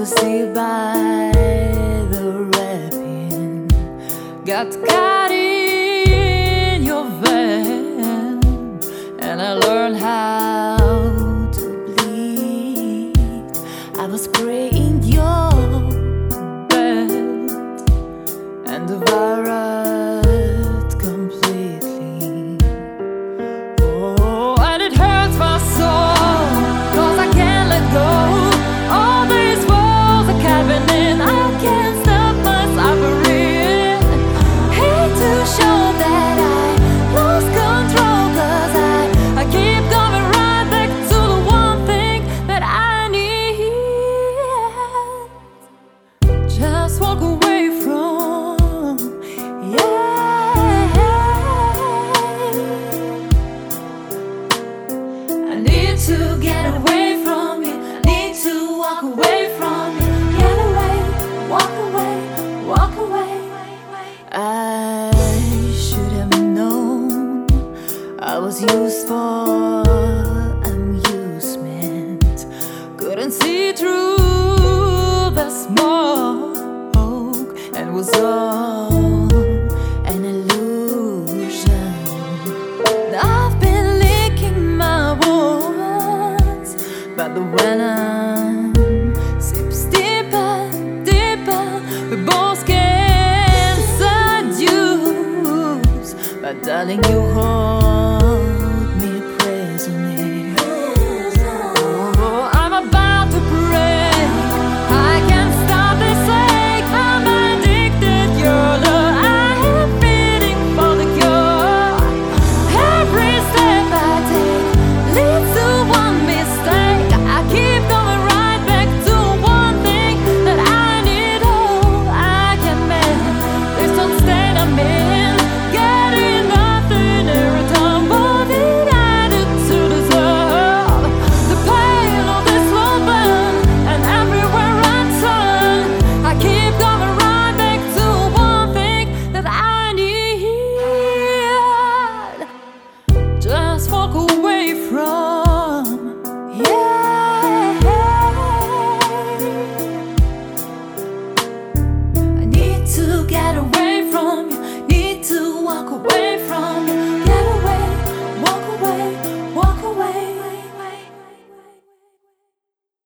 deceived by the rapping, got caught in your van, and I learned how to bleed. I was spraying your bed and devoured completely. Oh, and it hurts my soul, 'cause I can't let go. All these walls are caving in, I can't stop my suffering. Hate to show that I lost control, 'cause I keep going right back to the one thing that I need. Just walk away from, yeah. I need to get away from you, need to walk away from you. Get away, walk away, walk away. I should have known I was used for amusement. Couldn't see through the smoke, and was all an illusion. I've been licking my wounds, but the venom seeps deeper, deeper. We both can seduce, but darling, you hold